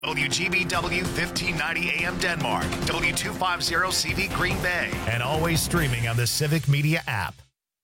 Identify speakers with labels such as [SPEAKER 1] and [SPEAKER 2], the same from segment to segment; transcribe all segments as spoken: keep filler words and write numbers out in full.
[SPEAKER 1] W G B W fifteen ninety A M Denmark, W two fifty C V Green Bay, and always streaming on the Civic Media app.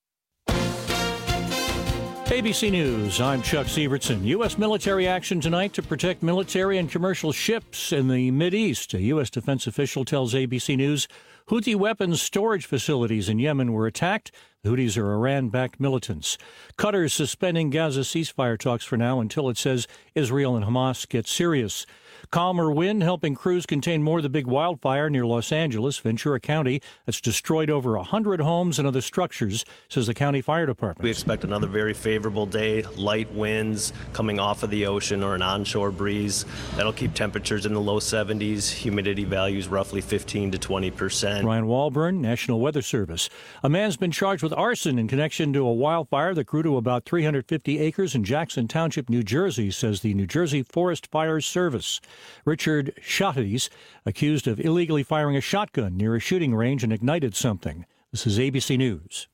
[SPEAKER 2] A B C News, I'm Chuck Sievertson. U S military action tonight to protect military and commercial ships in the Mideast. A U S defense official tells A B C News Houthi weapons storage facilities in Yemen were attacked. The Houthis are Iran-backed militants. Qatar's suspending Gaza ceasefire talks for now until it says Israel and Hamas get serious. Calmer wind helping crews contain more of the big wildfire near Los Angeles, Ventura County, that's destroyed over one hundred homes and other structures, says the county fire department.
[SPEAKER 3] We expect another very favorable day, light winds coming off of the ocean or an onshore breeze. That'll keep temperatures in the low seventies, humidity values roughly fifteen to twenty percent.
[SPEAKER 2] Ryan Walburn, National Weather Service. A man's been charged with arson in connection to a wildfire that grew to about three hundred fifty acres in Jackson Township, New Jersey, says the New Jersey Forest Fire Service. Richard Schottis, accused of illegally firing a shotgun near a shooting range and ignited something. This is A B C News.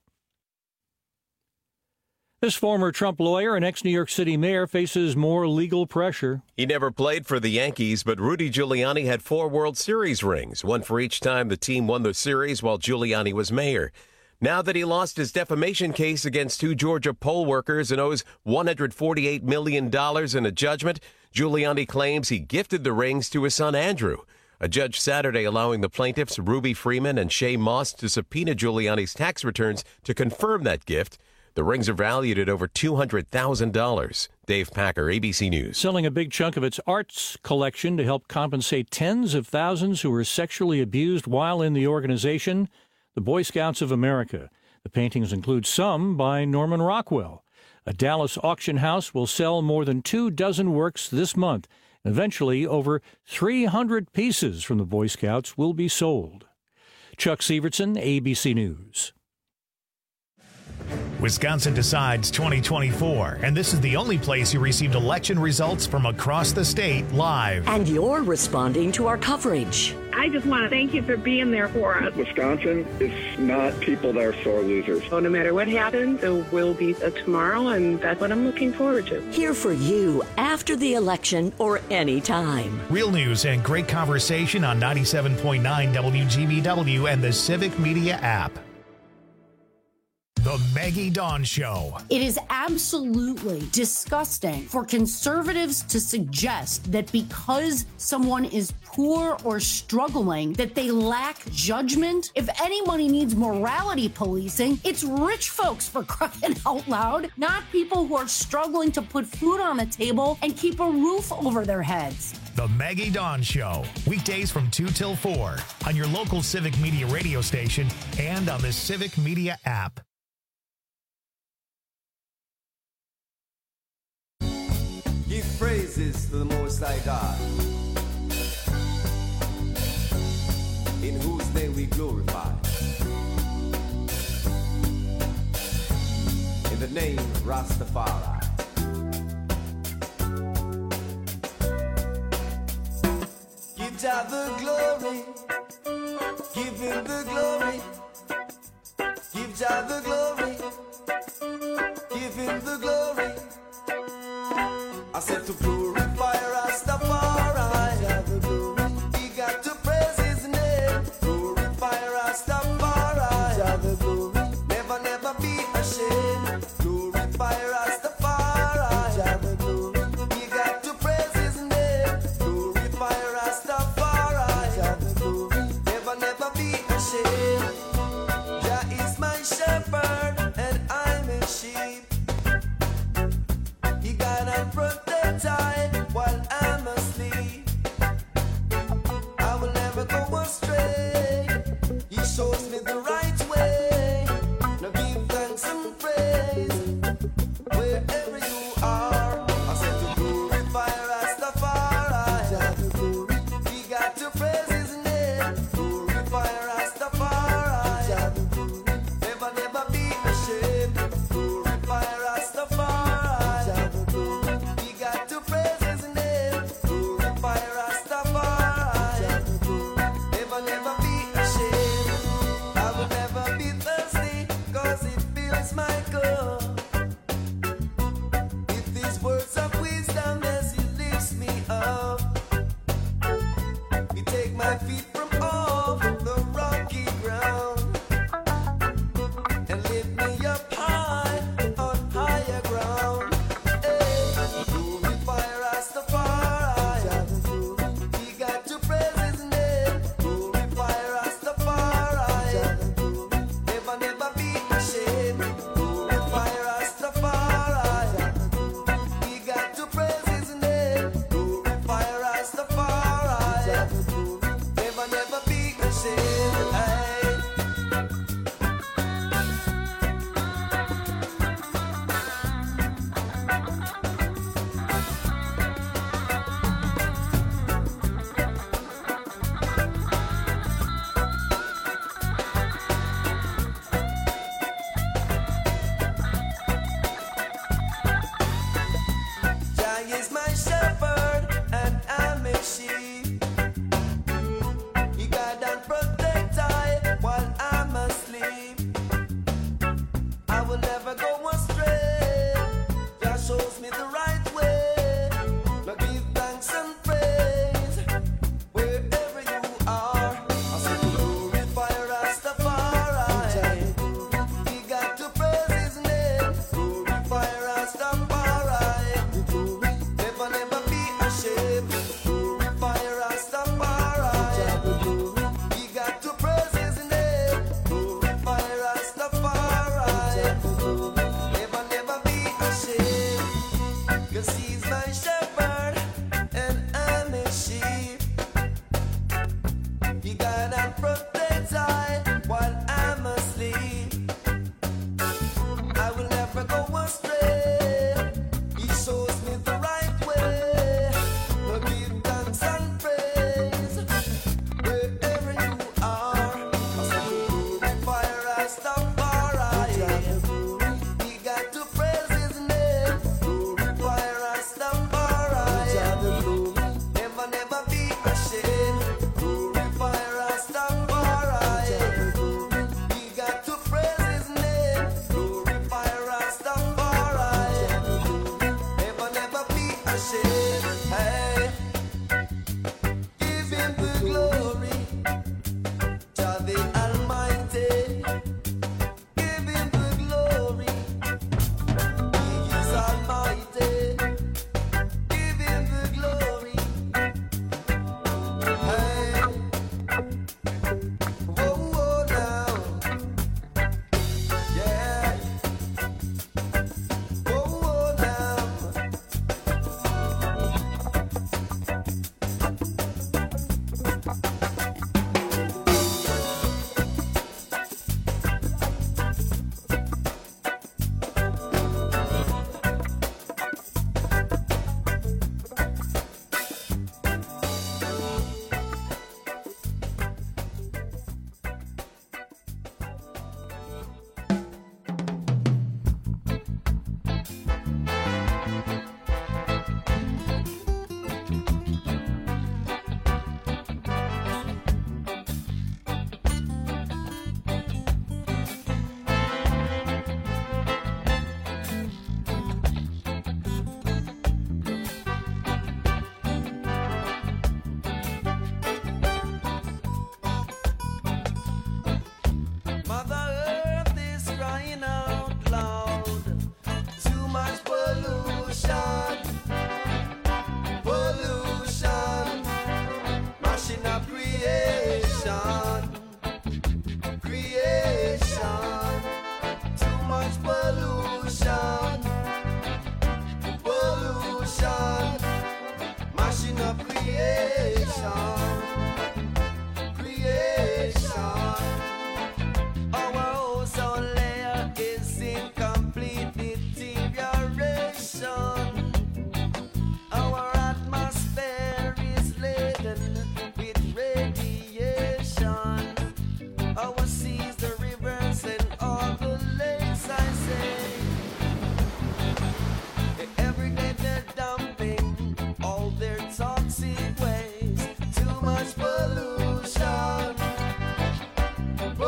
[SPEAKER 2] This former Trump lawyer and ex-New York City mayor faces more legal pressure.
[SPEAKER 4] He never played for the Yankees, but Rudy Giuliani had four World Series rings, one for each time the team won the series while Giuliani was mayor. Now that he lost his defamation case against two Georgia poll workers and owes one hundred forty-eight million dollars in a judgment, Giuliani claims he gifted the rings to his son Andrew. A judge Saturday allowing the plaintiffs Ruby Freeman and Shay Moss to subpoena Giuliani's tax returns to confirm that gift. The rings are valued at over two hundred thousand dollars. Dave Packer, A B C News.
[SPEAKER 2] Selling a big chunk of its arts collection to help compensate tens of thousands who were sexually abused while in the organization, the Boy Scouts of America. The paintings include some by Norman Rockwell. A Dallas auction house will sell more than two dozen works this month. Eventually, over three hundred pieces from the Boy Scouts will be sold. Chuck Sievertson, A B C News.
[SPEAKER 1] Wisconsin Decides twenty twenty-four, and this is the only place you received election results from across the state live.
[SPEAKER 5] And you're responding to our coverage.
[SPEAKER 6] I just want to thank you for being there for us.
[SPEAKER 7] Wisconsin is not people that are sore losers.
[SPEAKER 6] So no matter what happens, there will be a tomorrow, and that's what I'm looking forward to.
[SPEAKER 5] Here for you after the election or any time.
[SPEAKER 1] Real news and great conversation on ninety-seven point nine W G B W and the Civic Media app. The Maggie Dawn Show.
[SPEAKER 8] It is absolutely disgusting for conservatives to suggest that because someone is poor or struggling, that they lack judgment. If anybody needs morality policing, it's rich folks, for crying out loud, not people who are struggling to put food on the table and keep a roof over their heads.
[SPEAKER 1] The Maggie Dawn Show, weekdays from two till four on your local Civic Media radio station and on the Civic Media app.
[SPEAKER 9] Give praises to the Most High God, in whose name we glorify. In the name of Rastafari. Give Jah the glory, give Him the glory, give Jah the glory, give Him the glory. I said to purify Rastafari, Jah the glory. We got to praise His name. Purify Rastafari, Jah the glory. Never, never be ashamed. Glorify Rastafari, Jah the glory. We got to praise His name. Glorify Rastafari, Jah the glory. Never, never be ashamed. Jah is my shepherd and I'm His sheep. He guide and protect I my feet from off the rocky ground and lift me up high on higher ground. Hey, glorify Rastafari. We got to praise his name. Glorify Rastafari. Never, never be ashamed. Glorify Rastafari. We got to praise his name. Glorify Rastafari. Never, never be ashamed. Hey. Jah is my shepherd and I'm his sheep. He guide and protect I while I'm asleep. I will never go astray. Jah shows me the right way. Now give thanks and praise wherever you are. I say glorify Rastafari. We got to praise his name. Glorify Rastafari. Never, never be ashamed. Glorify Rastafari. We got to praise his name. Glorify Rastafari. Never, never be ashamed. 'Cause he's my shepherd and I'm his sheep. He guide and protect I while I'm asleep. I will never go astray. He shows me the right way. Now give thanks and praise wherever you are. I say glorify Rastafari. We got to praise his name. Glorify Rastafari. Never, never be ashamed. Glorify Rastafari. We got to praise his name. Glorify Rastafari. Never, never be ashamed. Hey, give him the glory, Jah the Almighty. Give him the glory, He is Almighty. Give him the glory. Hey, whoa, whoa, now, yeah. Whoa, whoa, now. Mother Earth is crying out loud. Too much pollution, pollution, mashing up creation, creation. Too much pollution, pollution, mashing up creation, creation. Our ozone layer is in complete deterioration. Our atmosphere is laden with radiation. Our seas, the rivers, and all the lakes, I say, every day they're dumping all their toxic waste. Too much pollution.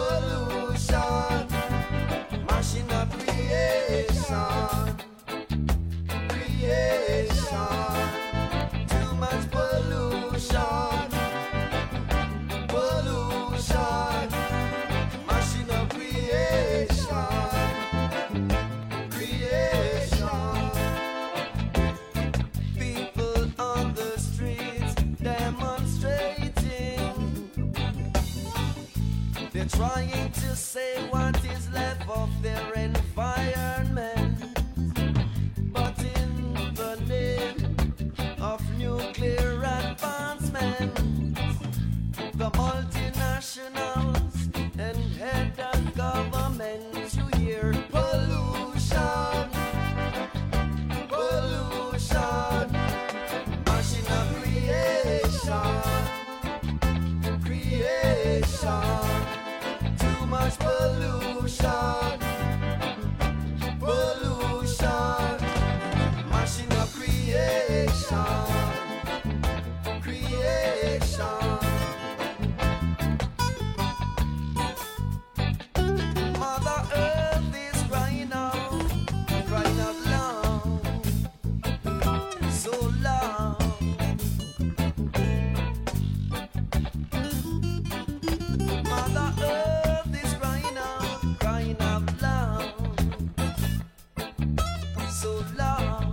[SPEAKER 9] trying to say what is left of their environment. But in the name of nuclear advancement, the multinationals and head of government, you hear pollution, pollution, machine of creation, creation, too much pollution, pollution, machine of creation, creation. Mother Earth is crying out, crying out loud, so loud. Mother Earth is crying out, crying out loud, so loud.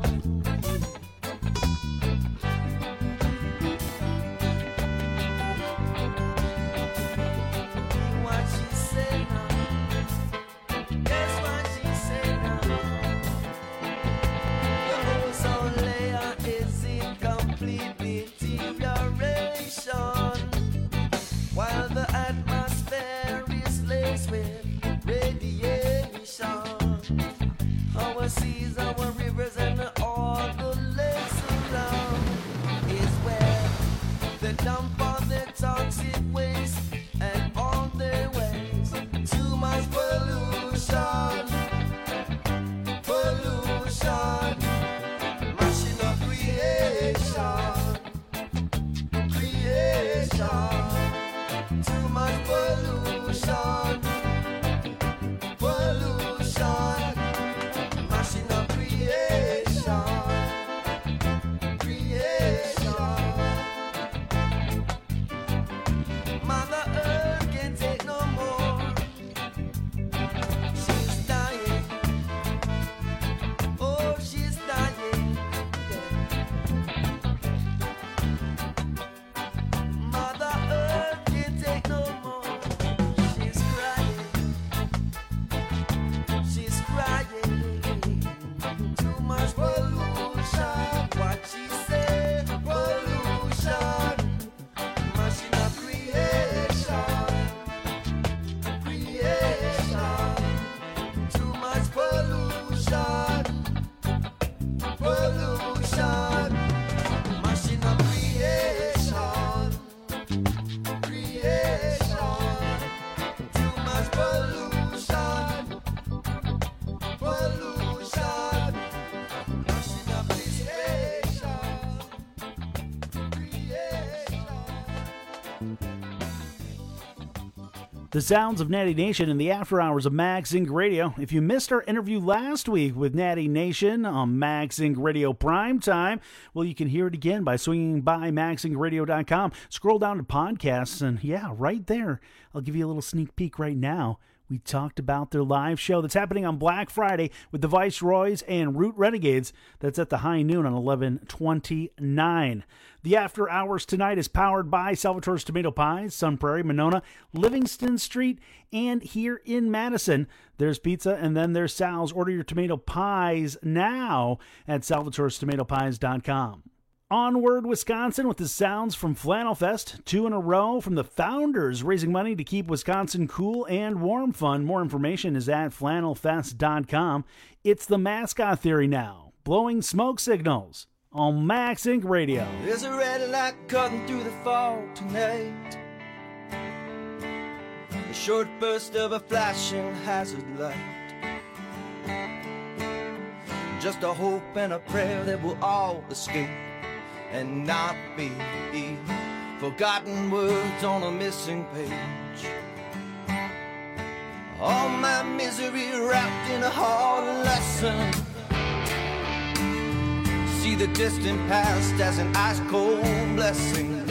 [SPEAKER 9] What she said now. Guess what she said now? The ozone layer is in complete deterioration, while the atmosphere is laced with radiation. Our seas, our rivers, and all the lakes around is where they dump all their toxic waste and all their waste. Too much pollution, pollution, machine of creation, creation. Too much pollution, pollution, machine of creation, creation. Mother Earth can't take no more. She's dying. Oh, she's dying. Mother Earth can't take no more. She's crying. She's crying. Too much pollution. What she said, pollution. Machine of creation, creation. Too much pollution, pollution. Machine of creation, creation. Too much pollution, pollution. Machine of creation, creation.
[SPEAKER 10] The sounds of Natty Nation in the after hours of Mag Zinc Radio. If you missed our interview last week with Natty Nation on Mag Zinc Radio Primetime, well, you can hear it again by swinging by mag zinc radio dot com. Scroll down to podcasts, and yeah, right there, I'll give you a little sneak peek right now. We talked about their live show that's happening on Black Friday with the Viceroys and Root Renegades. That's at the high noon on eleven twenty-nine. The After Hours tonight is powered by Salvatore's Tomato Pies, Sun Prairie, Monona, Livingston Street, and here in Madison. There's pizza, and then there's Sal's. Order your tomato pies now at salvatores tomato pies dot com. Onward, Wisconsin, with the sounds from Flannel Fest. Two in a row from the founders, raising money to keep Wisconsin cool and warm fun. More information is at flannel fest dot com. It's the Mascot Theory now, blowing smoke signals on Mag Zinc Radio.
[SPEAKER 9] There's a red light cutting through the fog tonight. A short burst of a flashing hazard light. Just a hope and a prayer that we'll all escape and not be forgotten words on a missing page. All my misery wrapped in a hard lesson. See the distant past as an ice-cold blessing.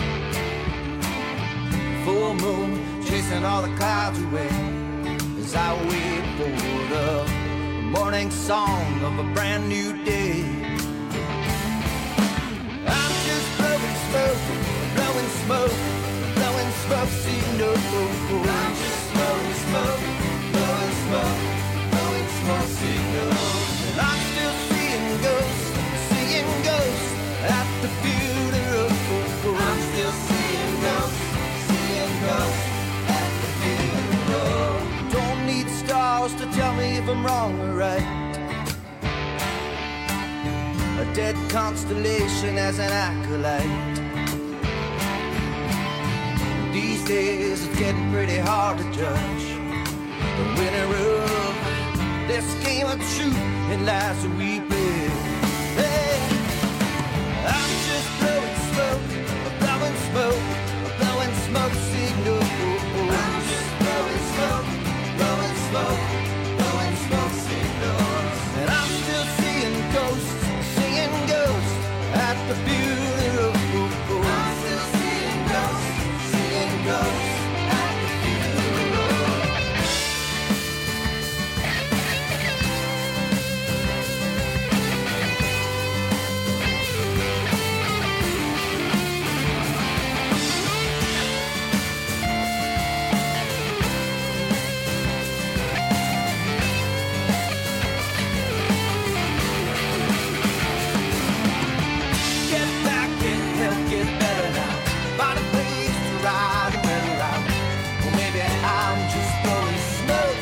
[SPEAKER 9] Full moon chasing all the clouds away as I wait for the morning song of a brand new day. I'm just blowing smoke, blowing smoke, blowing smoke, see no. I'm just blowing smoke, blowing smoke, blowing smoke signals. And I'm still seeing ghosts, seeing ghosts at the funeral. I'm still seeing ghosts, seeing ghosts at the funeral. Don't need stars to tell me if I'm wrong or right. A dead constellation as an acolyte. These days it's getting pretty hard to judge the winner of this game of truth and lies that we play. Hey, I'm just blowing smoke, blowing smoke, blowing smoke signals. I'm just blowing smoke, blowing smoke, blowing smoke signals. And I'm still seeing ghosts, seeing ghosts at the funeral. I'm still seeing ghosts, seeing ghosts at the funeral. Get back, get help, get better now. Find a place to ride and weather out. Or maybe I'm just blowing smoke.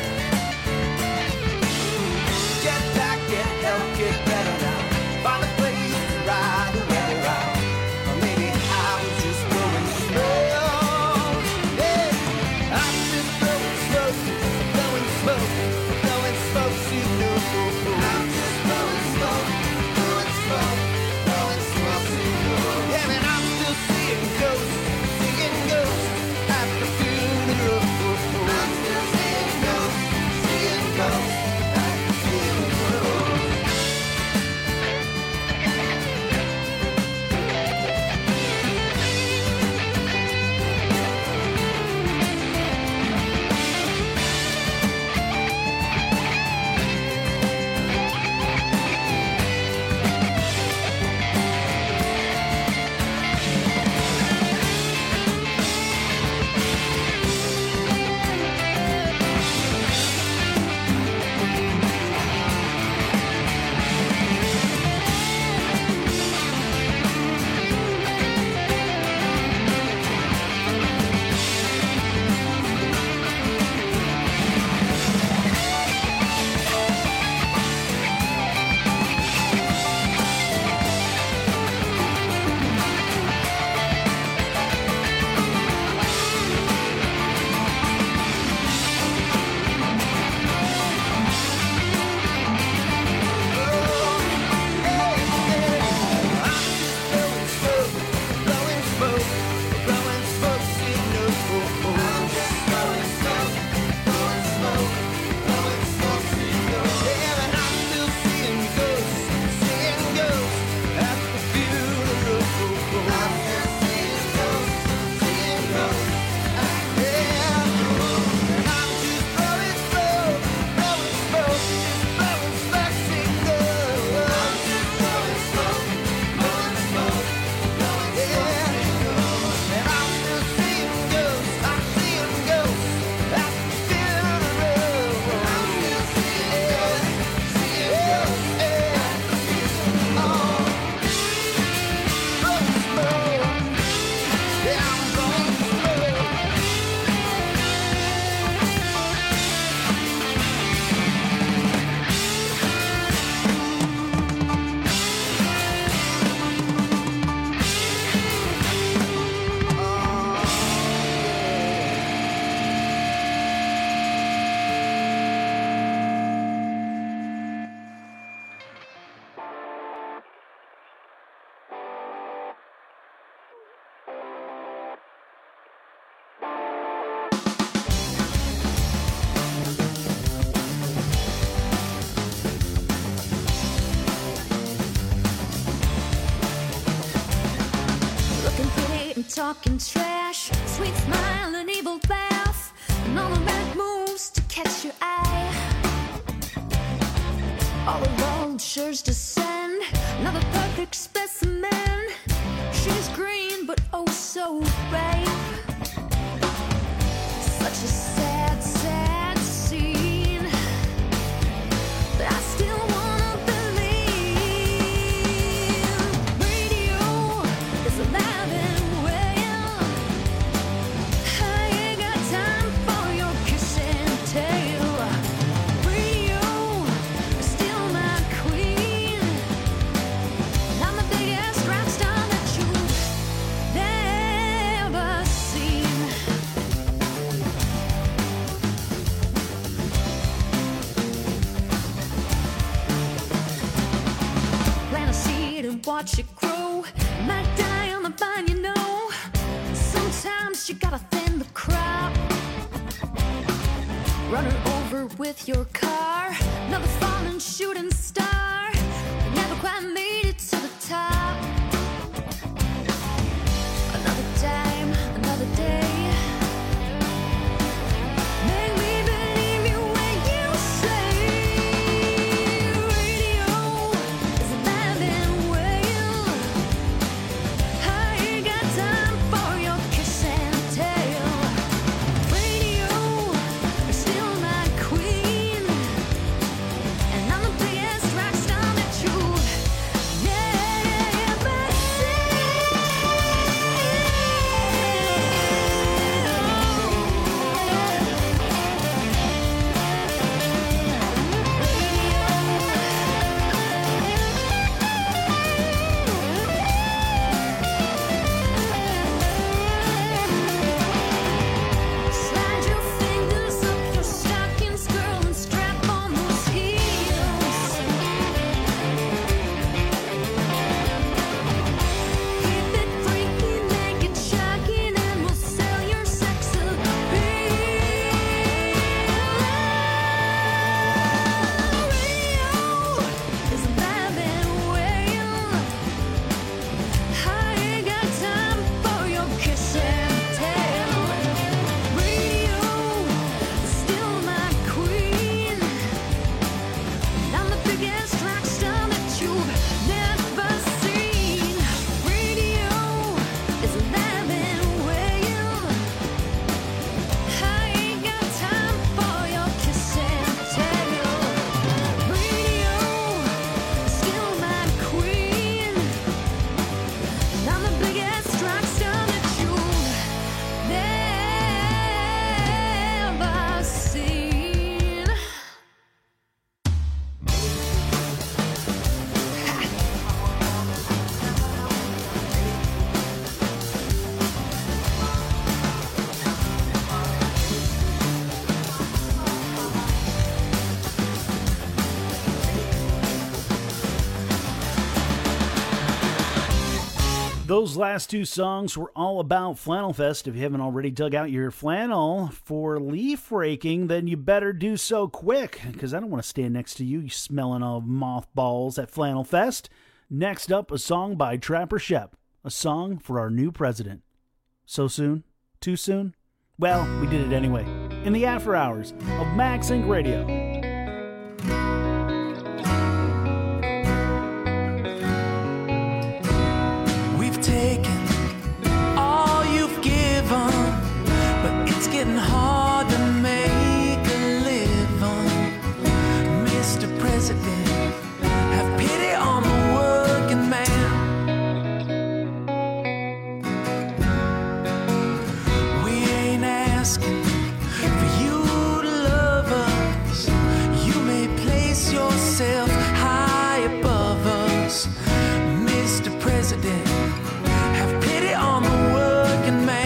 [SPEAKER 9] Get back, get help, get better now. Find a place to ride and weather out. Or maybe I'm just blowing smoke. Yeah, I'm just blowing smoke, blowing smoke, blowing smoke signals. I'm just blowing smoke, blowing smoke, blowing smoke signals. Yeah, and I'm still seeing ghosts, seeing ghosts at the funeral. I'm still seeing ghosts, seeing ghosts at the funeral.
[SPEAKER 11] Talking trash, sweet smile and evil laugh, and all the right moves to catch your eye. All the vultures descend, another perfect specimen. She's green but oh so ripe. Such a sad, sad guess you gotta thin the crowd. Run her over with your car. Another fallen shooting star. Never quite made it to the top. Another time, another day. Make me believe you when you say radio is alive and well. I ain't got time for your kiss and tell. Radio is still my queen, and I'm the biggest rock star that you never seen. Slide your fingers up your stockings, girl, and strap on those heels. Keep it freaky, make it shocking, and we'll sell your sex appeal. Radio is alive and well. I ain't got time for your kiss and tell. Radio is still my queen, and I'm the biggest rock star that you've never seen. Radio is alive and well. I ain't got time for your kiss and tell. Radio is still my queen, and I'm the biggest rock star that you've never seen.
[SPEAKER 10] Those last two songs were all about Flannel Fest. If you haven't already dug out your flannel for leaf raking, then you better do so quick, because I don't want to stand next to you, you smelling of mothballs at Flannel Fest. Next up, a song by Trapper Shep, a song for our new president. So soon? Too soon? Well, we did it anyway. In the after hours of Max Inc Radio.
[SPEAKER 9] We've taken all you've given, but it's getting hard to make a living. Mister President, have pity on the working man. We ain't asking for you to love us. You may place yourself high above us. Mister President, have pity on the working man.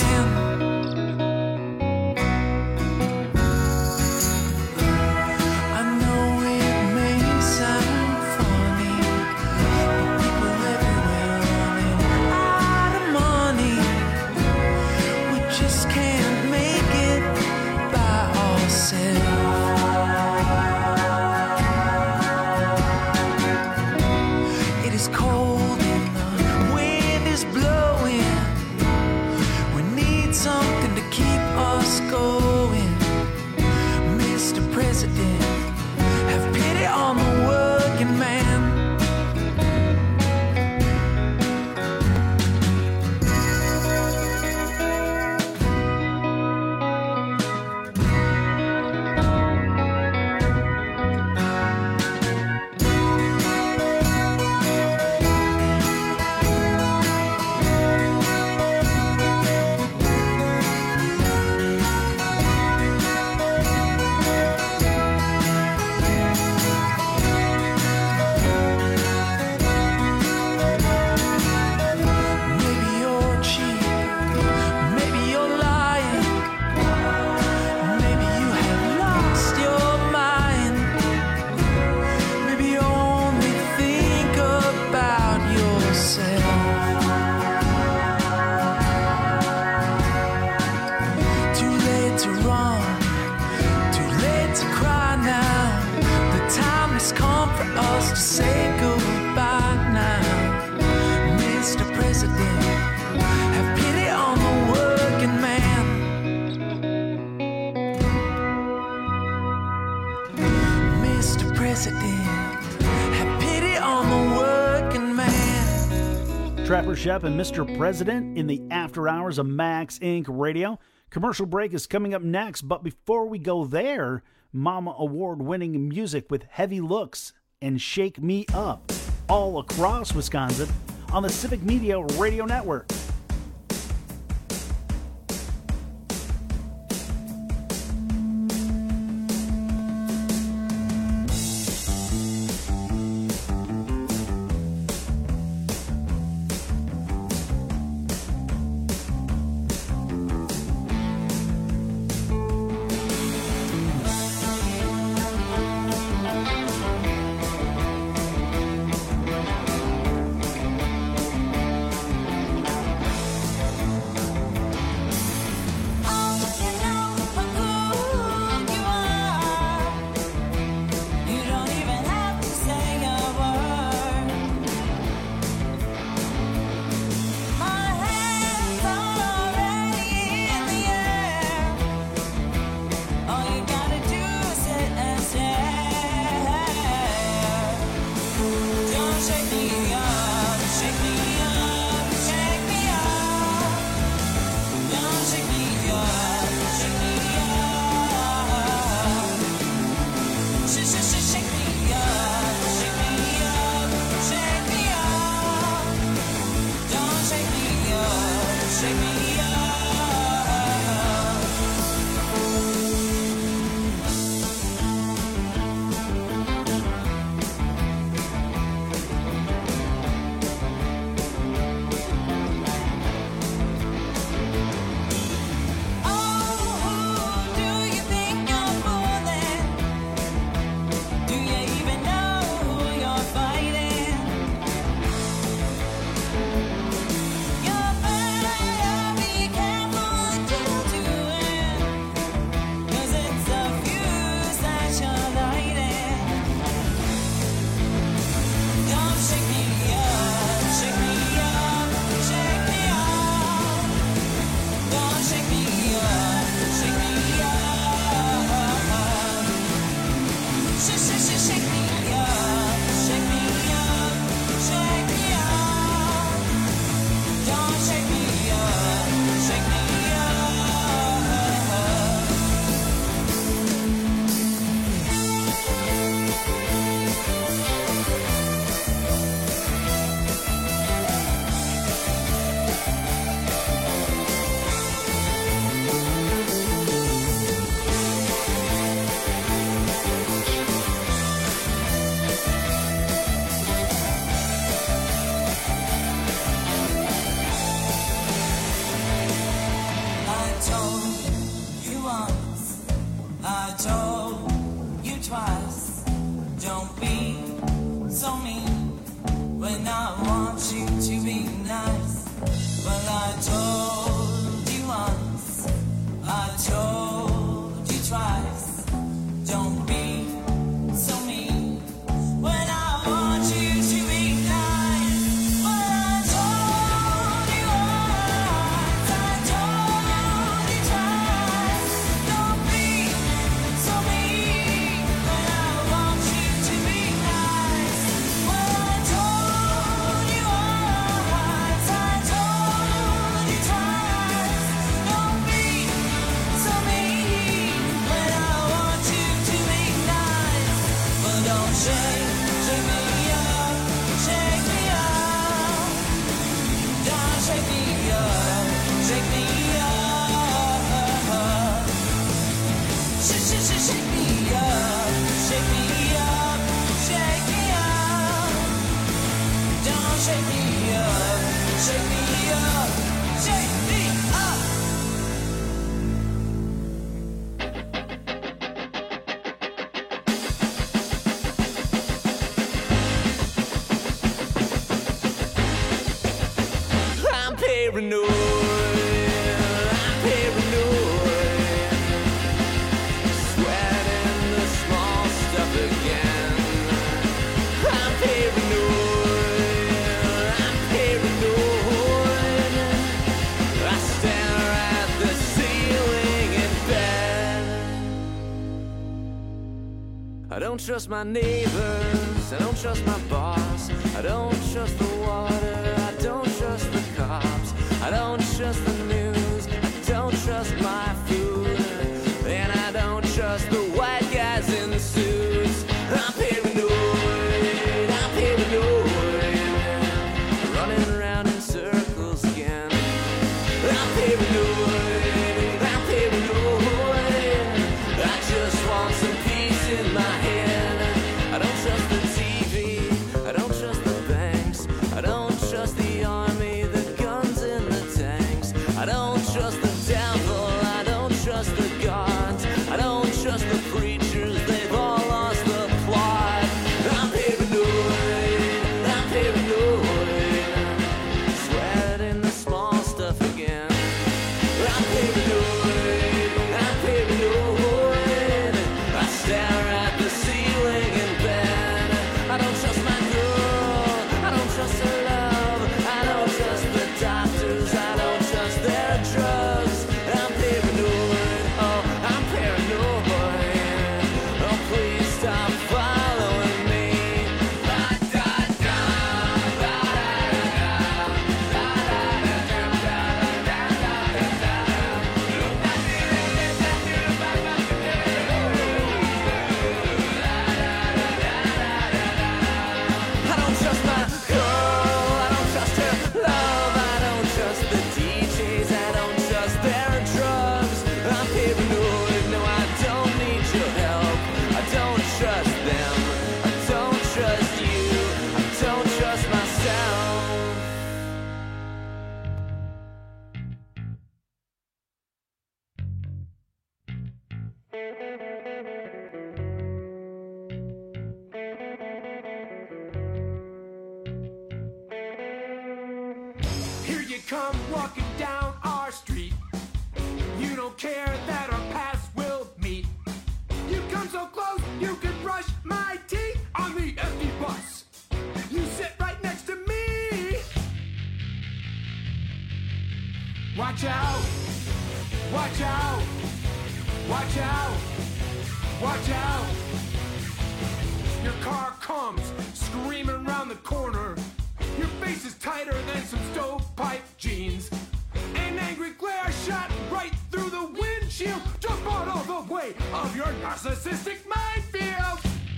[SPEAKER 9] I know it may sound funny, but people everywhere running out of money. We just can't make it by ourselves. It is cold and the wind is blowing. We need something to keep us going. Mister President, have pity on the working man.
[SPEAKER 10] Taylor Shep and Mister President in the after hours of Max Incorporated. Radio. Commercial break is coming up next, but before we go there, Mama Award-winning music with Heavy Looks and Shake Me Up all across Wisconsin on the Civic Media Radio Network.
[SPEAKER 12] I don't trust my neighbors, I don't trust my boss, I don't trust the water, I don't trust the cops, I don't trust the news, I don't trust my food, and I don't trust the white guys in the suits. I'm paranoid, I'm paranoid, running around in circles again. I'm paranoid, I'm paranoid, I just want some peace in my head. I don't trust the T V, I don't trust the banks, I don't trust the army, the guns and the tanks. I don't trust the devil, I don't trust the gods, I don't trust the preachers, they've all lost the plot. I'm paranoid, I'm paranoid, sweating the small stuff again. I'm paranoid, I'm paranoid, I stare at the ceiling in bed. I don't trust my girl, I don't trust her love, I don't trust the doctors, I don't trust their drugs. I'm paranoid, oh, I'm paranoid, oh, please stop following me. I don't trust my girl, I don't trust her love, I don't trust the D Js, I don't trust their drugs. I'm paranoid, no, I don't need your help. I don't trust them, I don't trust you, I don't trust myself.
[SPEAKER 9] Here you come walking down our street. You don't care that our paths will meet. You come so close, you can brush my teeth on the empty bus. You sit right next to me. Watch out, watch out, watch out, watch out. Your car comes screaming round the corner. Your face is tighter than some stovepipe jeans. An angry glare shot right through the windshield. Jump out of the way of your narcissistic minefield.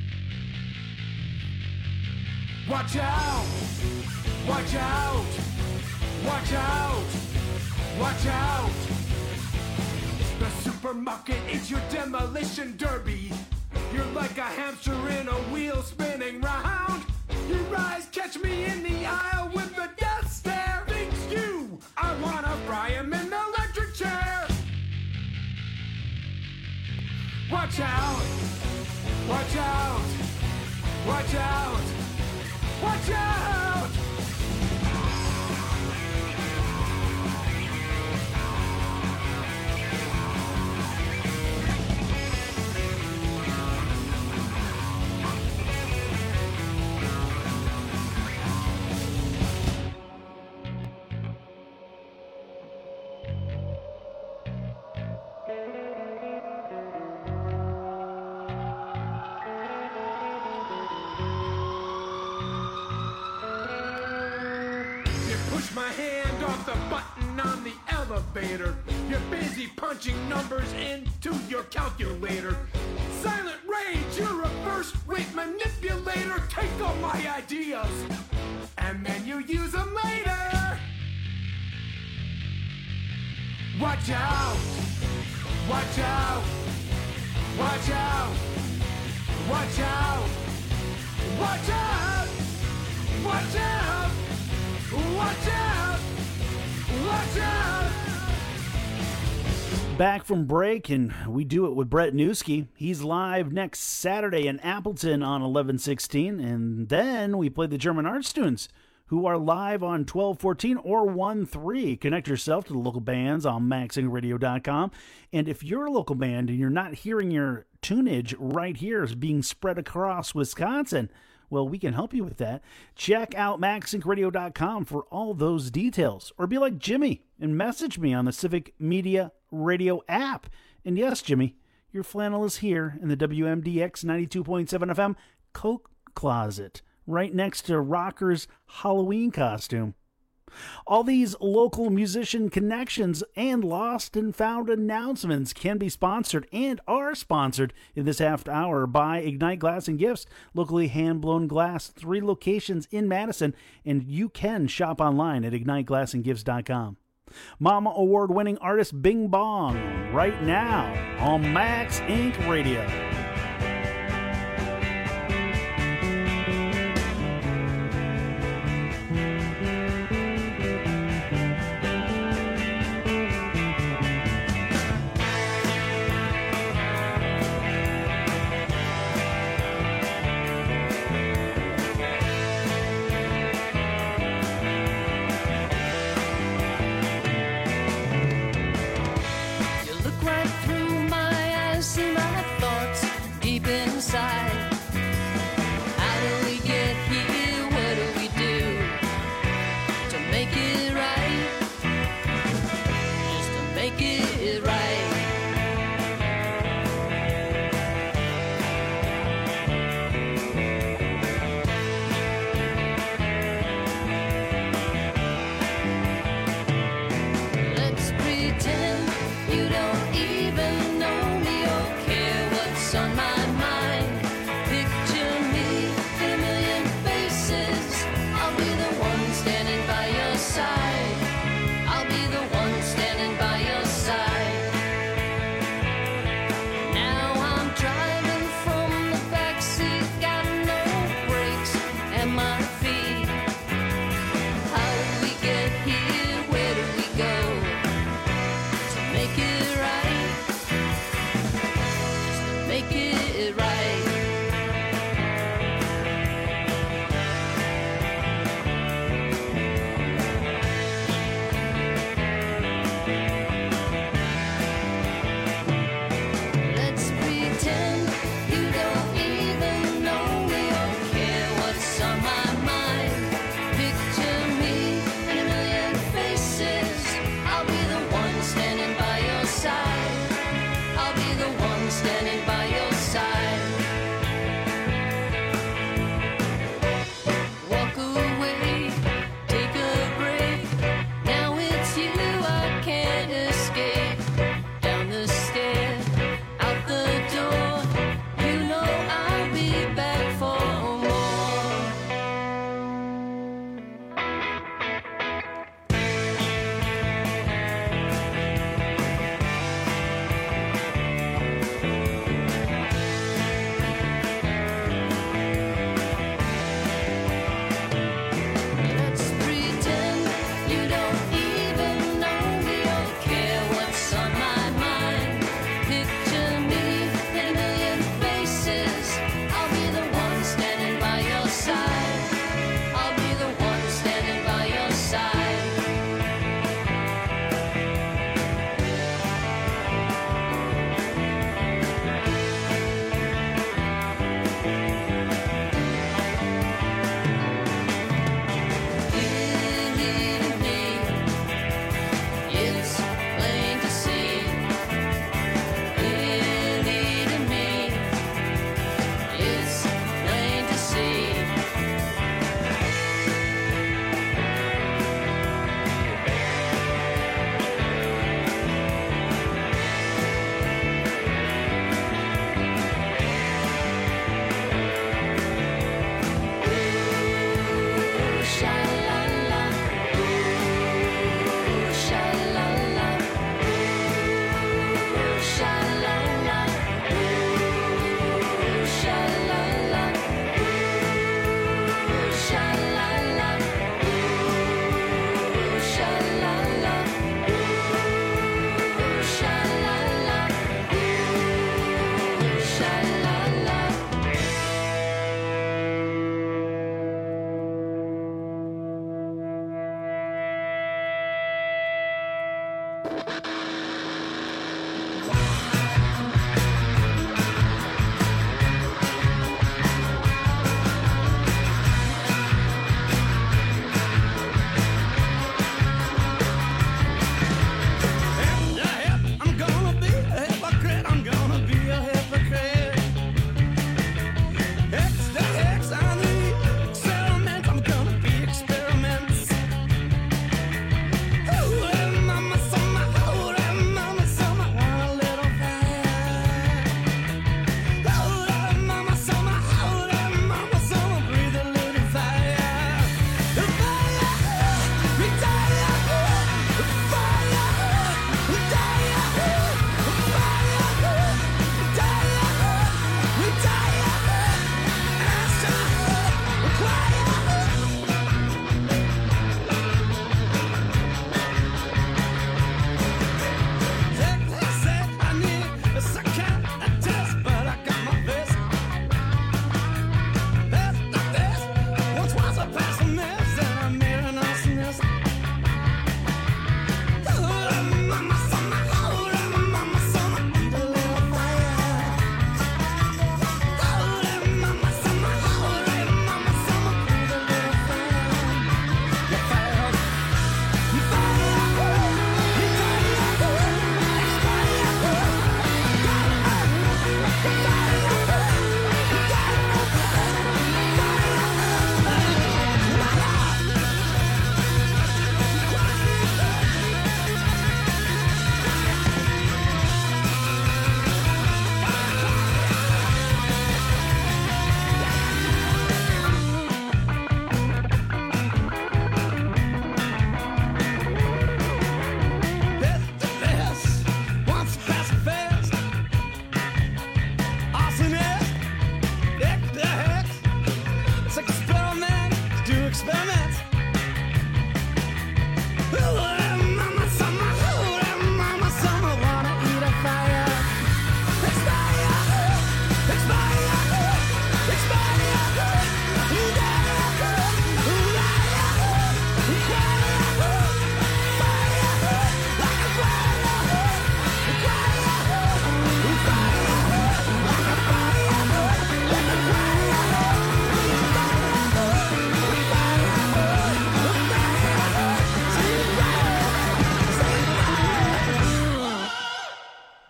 [SPEAKER 9] Watch out, watch out, watch out, watch out. The supermarket is your demolition derby. You're like a hamster in a wheel spinning round. Your eyes catch me in the aisle with the death stare. Thinks you, I wanna fry him in the electric chair. Watch out, watch out, watch out, watch out. Push my hand off the button on the elevator. You're busy punching numbers into your calculator. Silent rage, you're a first-rate manipulator. Take all my ideas, and then you use them later. Watch out, watch out, watch out, watch out, watch out, watch out. Watch out! Watch out!
[SPEAKER 10] Back from break, and we do it with Brett Newski. He's live next Saturday in Appleton on eleven sixteen, and then we play the German art students, who are live on twelve fourteen or one three. Connect yourself to the local bands on maxing radio dot com, and if you're a local band and you're not hearing your tunage right here is being spread across Wisconsin, well, we can help you with that. Check out maxing radio dot com for all those details. Or be like Jimmy and message me on the Civic Media Radio app. And yes, Jimmy, your flannel is here in the W M D X ninety-two point seven F M coat closet, right next to Rocker's Halloween costume. All these local musician connections and lost and found announcements can be sponsored and are sponsored in this half hour by Ignite Glass and Gifts, locally hand-blown glass, three locations in Madison, and you can shop online at ignite glass and gifts dot com. Mama Award-winning artist Bing Bong, right now on Max Incorporated. Radio.
[SPEAKER 11] I'll be the one standing by your side.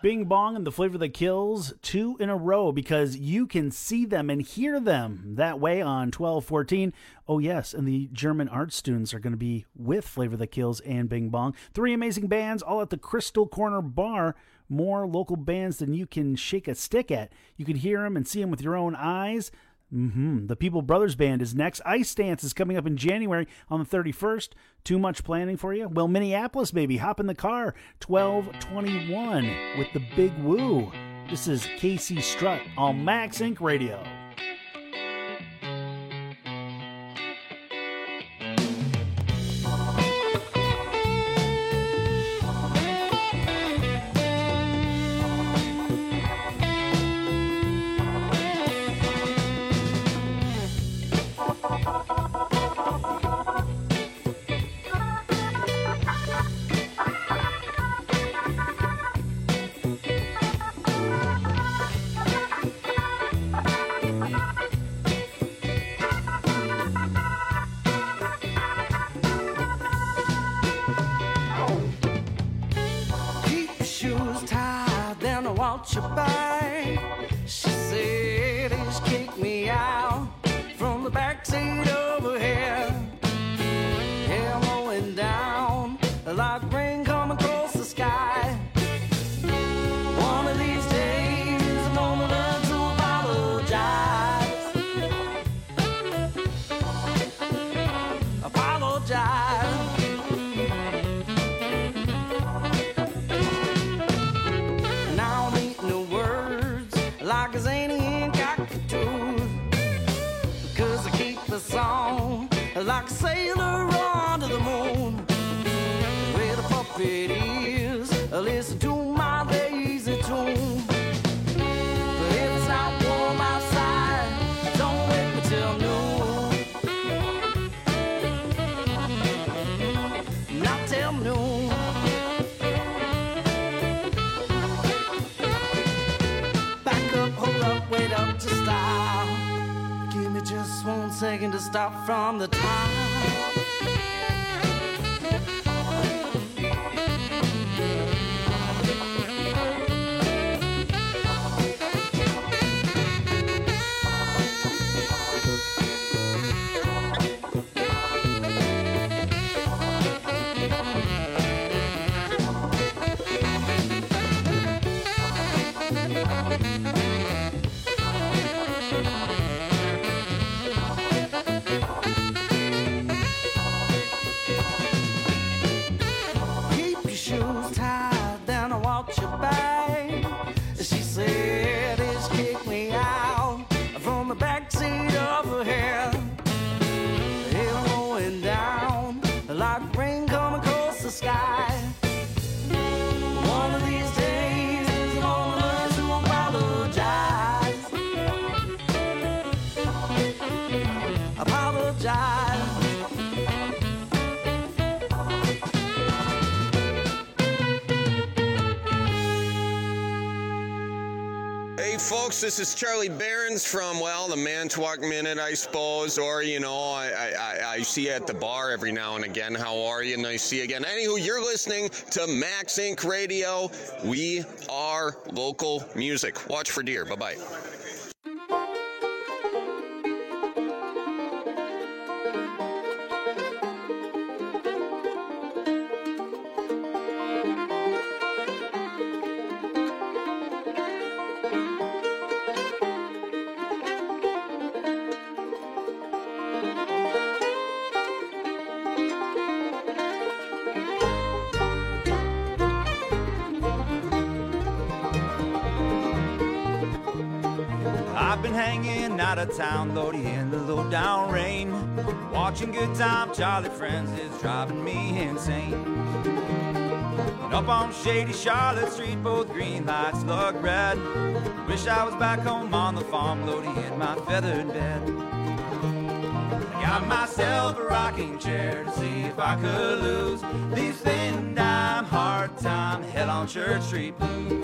[SPEAKER 10] Bing Bong and the Flavor That Kills, two in a row, because you can see them and hear them that way on twelve fourteen. Oh, yes, and the German art students are going to be with Flavor That Kills and Bing Bong. Three amazing bands, all at the Crystal Corner Bar. More local bands than you can shake a stick at. You can hear them and see them with your own eyes. Mm-hmm. The People Brothers Band is next. Ice Dance is coming up in January on the thirty-first. Too much planning for you? Well, Minneapolis, baby. Hop in the car. twelve twenty-one with the Big Woo. This is Casey Strutt on Max Inc Radio.
[SPEAKER 9] want you back. She said he's kicked me out from the backseat over here. Hair blowing down like rain coming across the sky. One of these days I'm gonna learn to apologize. Apologize. Now I'm eating the words like a zany and cockatoo, because I keep the song like a sailor on to the moon. Where the puppet is, listen to my lazy tune. But if it's not warm outside, don't wake me till noon. Not till noon. Back up, hold up, wait up, just stop. Give me just one second to stop from the top. Keep your shoes tied, then I watch your back. She said it's kicked me out from the backseat of her hair. Hair blowing down like rain coming across the sky. One of these days I'm gonna learn to apologize. Apologize.
[SPEAKER 13] Hey folks, this is Charlie Behrens from, well, the Manitowoc Minute, I suppose, or, you know, I, I, I see you at the bar every now and again. How are you? Nice to see you again. Anywho, you're listening to Max Inc Radio. We are local music. Watch for deer. Bye-bye.
[SPEAKER 14] I've been hanging out of town, Lordy, in the low down rain. Watching Good Time Charlie Friends is driving me insane. And up on shady Charlotte Street, both green lights look red. Wish I was back home on the farm, Lordy, in my feathered bed. I got myself a rocking chair to see if I could lose these thin dime, hard time, hell on Church Street blues.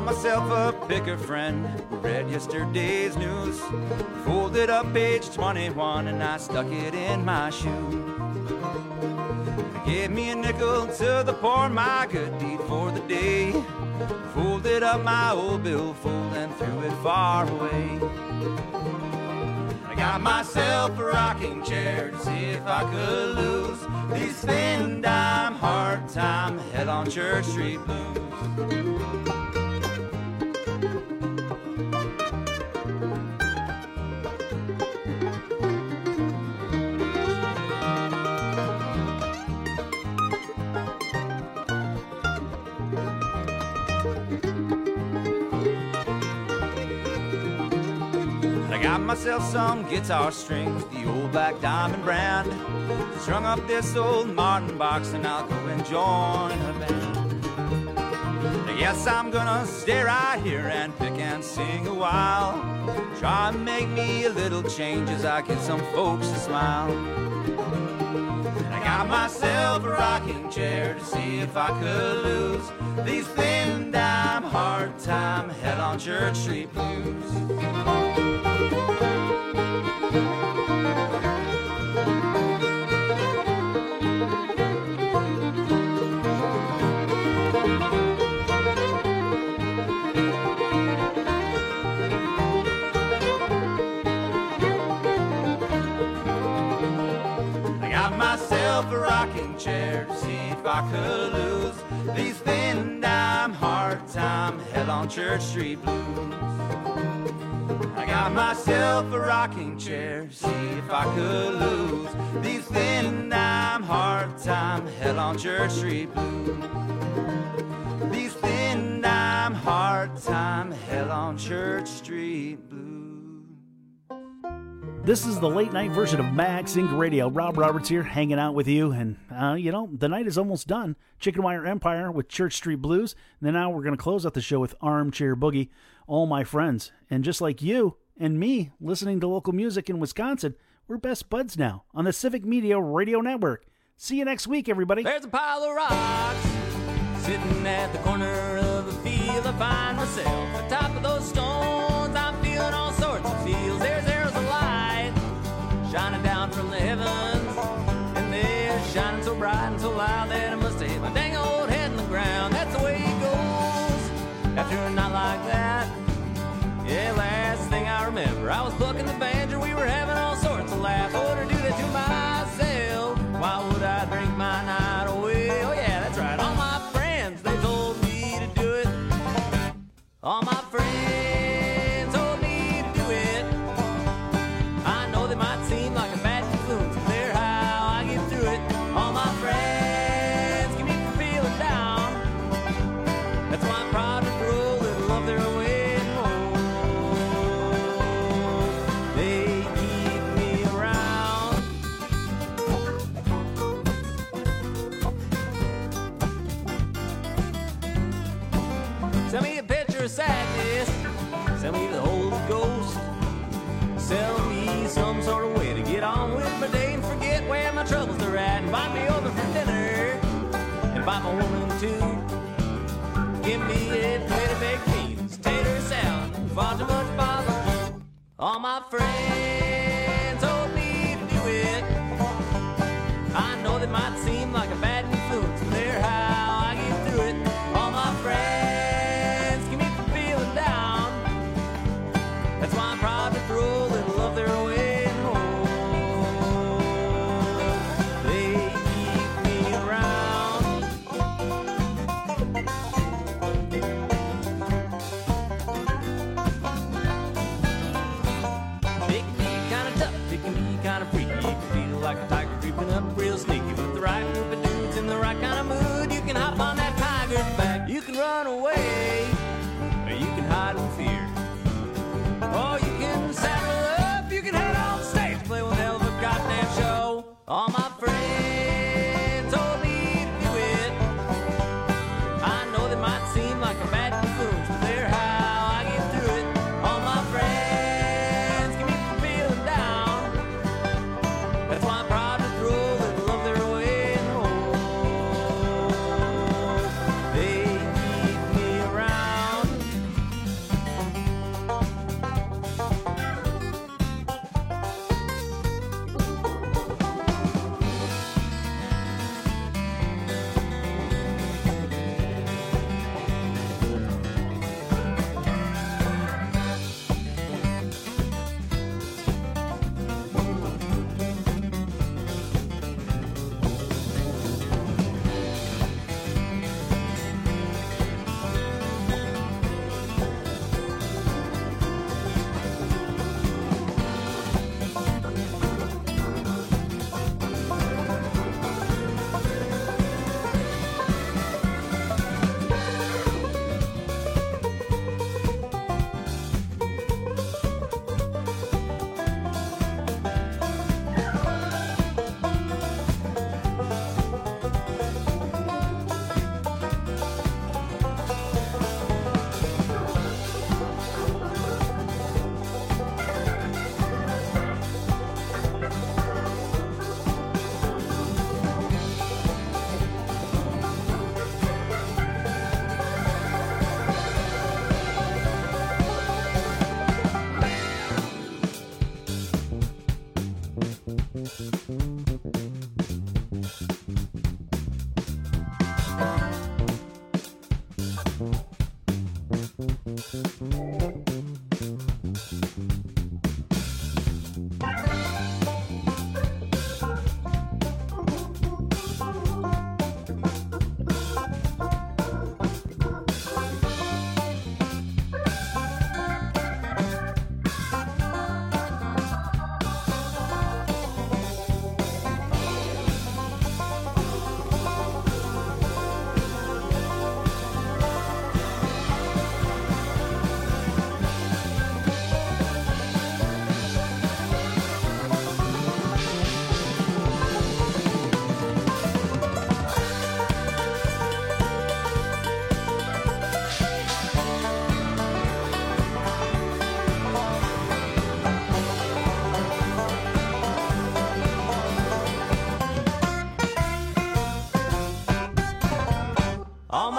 [SPEAKER 14] myself a picker friend who read yesterday's news. Folded up page twenty-one and I stuck it in my shoe. They gave me a nickel to the poor, my good deed for the day. Folded up my old billfold and threw it far away. I got myself a rocking chair to see if I could lose these thin dime hard time head on Church Street blues. I got myself some guitar strings, the old Black Diamond brand. Strung up this old Martin box and I'll go and join a band. Yes, I'm gonna stay right here and pick and sing a while. Try and make me a little change as I get some folks to smile. I got myself a rocking chair to see if I could lose these thin dime hard time hell on Church Street blues. A rocking chair to see if I could lose these thin dime hard time hell on Church Street blues. I got myself a rocking chair to see if I could lose these thin dime hard time hell on Church Street blues. These thin dime hard time hell on Church Street blues.
[SPEAKER 10] This is the late night version of Max Inc Radio. Rob Roberts here, hanging out with you, and uh, you know the night is almost done. Chicken Wire Empire with Church Street Blues. And then now we're going to close out the show with Armchair Boogie. All my friends, and just like you and me, listening to local music in Wisconsin, we're best buds now on the Civic Media Radio Network. See you next week, everybody.
[SPEAKER 12] There's a pile of rocks sitting at the corner of a field. I find myself at the top of those stones. I'm feeling all sorts of feels. There's arrows of light shining down from the heavens, and they're shining so bright and so loud that I must have hit my dang old head in the ground. That's the way it goes after a night like that. Yeah, last thing I remember, I was plucking the banjo. We were having all sorts of laughs. I would do that to myself. Why would I drink my night away? Oh yeah, that's right. All my friends, they told me to do it. All my friends told me to do it. I know they might seem like a bad influence, but they're how I get through it. All my friends keep me from feeling down. That's why I'm proud to roll and love their way home. They keep me around. Send me a picture of sadness. Send me the Holy Ghost. Sell me some sort of way to get on with my day and forget where my troubles are at. Invite me over for dinner. Invite my woman too. Give me a plate of baked beans, tater salad, far too much barbecue. All my friends told me to do it. I know they might seem like a bad influence, but they're how I get through it. All my friends keep me from feeling down. That's why I'm proud to throw a little of their way home. They keep me around. It can be kind of tough, it can be kind of freaky. It can feel like a tiger creeping up real sneaky. With the right group of dudes in the right kind of mood, you can hop on that tiger's back. You can run away, or you can hide in fear. Oh, you can saddle up, you can head on stage, play one hell of a goddamn show. All my friends told me to do it. I know they might seem like a bad influence, but they're how I get through it. All my friends keep me from feeling down. That's why I'm proud to throw a little of their way home. They keep me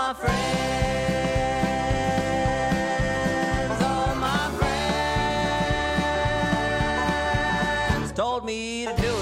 [SPEAKER 12] my friends, all my friends told me to do it.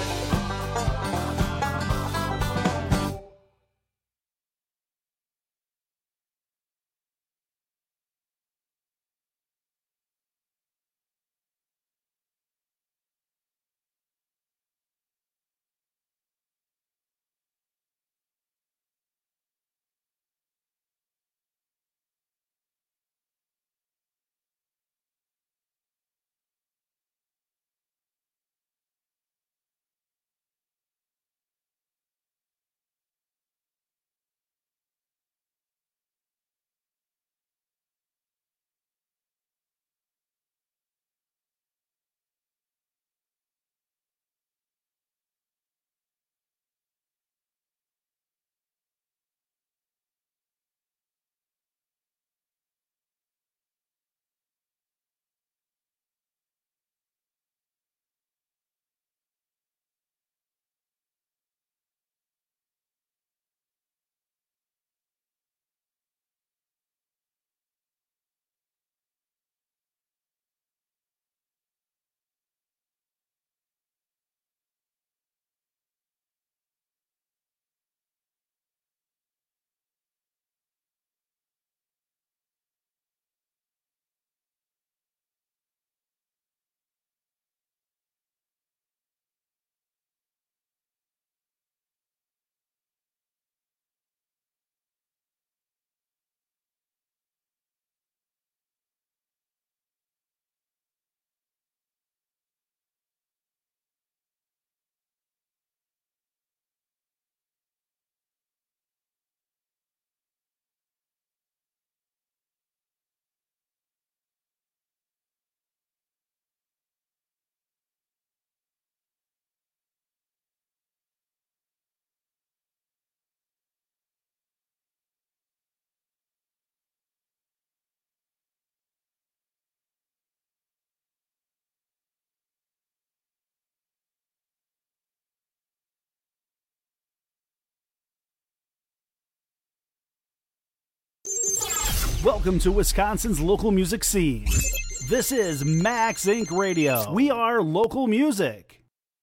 [SPEAKER 10] Welcome to Wisconsin's local music scene. This is Max Incorporated. Radio. We are local music.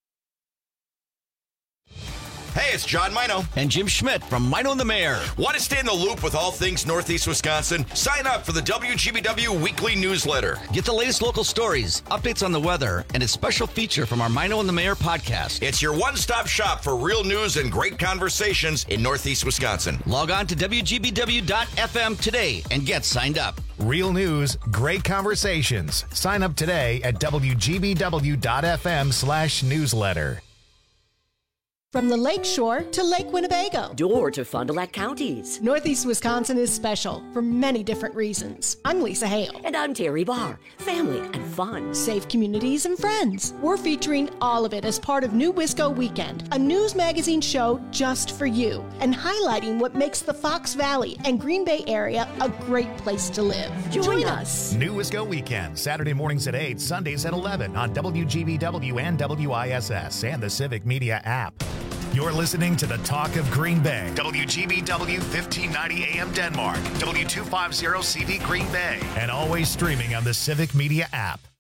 [SPEAKER 15] Hey, it's John Mino.
[SPEAKER 16] And Jim Schmidt from Mino and the Mayor.
[SPEAKER 15] Want to stay in the loop with all things Northeast Wisconsin? Sign up for the W G B W weekly newsletter.
[SPEAKER 16] Get the latest local stories, updates on the weather, and a special feature from our Mino and the Mayor podcast.
[SPEAKER 15] It's your one-stop shop for real news and great conversations in Northeast Wisconsin.
[SPEAKER 16] Log on to W G B W dot F M today and get signed up.
[SPEAKER 1] Real news, great conversations. Sign up today at W G B W dot F M slash newsletter.
[SPEAKER 17] From the Lake Shore to Lake Winnebago.
[SPEAKER 5] Door to Fond du Lac counties.
[SPEAKER 17] Northeast Wisconsin is special for many different reasons. I'm Lisa Hale.
[SPEAKER 5] And I'm Terry Barr. Family and fun.
[SPEAKER 17] Safe communities and friends. We're featuring all of it as part of New Wisco Weekend, a news magazine show just for you, and highlighting what makes the Fox Valley and Green Bay area a great place to live.
[SPEAKER 5] Join,
[SPEAKER 17] Join
[SPEAKER 5] us.
[SPEAKER 17] us.
[SPEAKER 1] New Wisco Weekend, Saturday mornings at eight, Sundays at eleven on W G B W and W I S S and the Civic Media app. You're listening to the Talk of Green Bay. W G B W fifteen ninety A M Denmark. W two fifty C V Green Bay. And always streaming on the Civic Media app.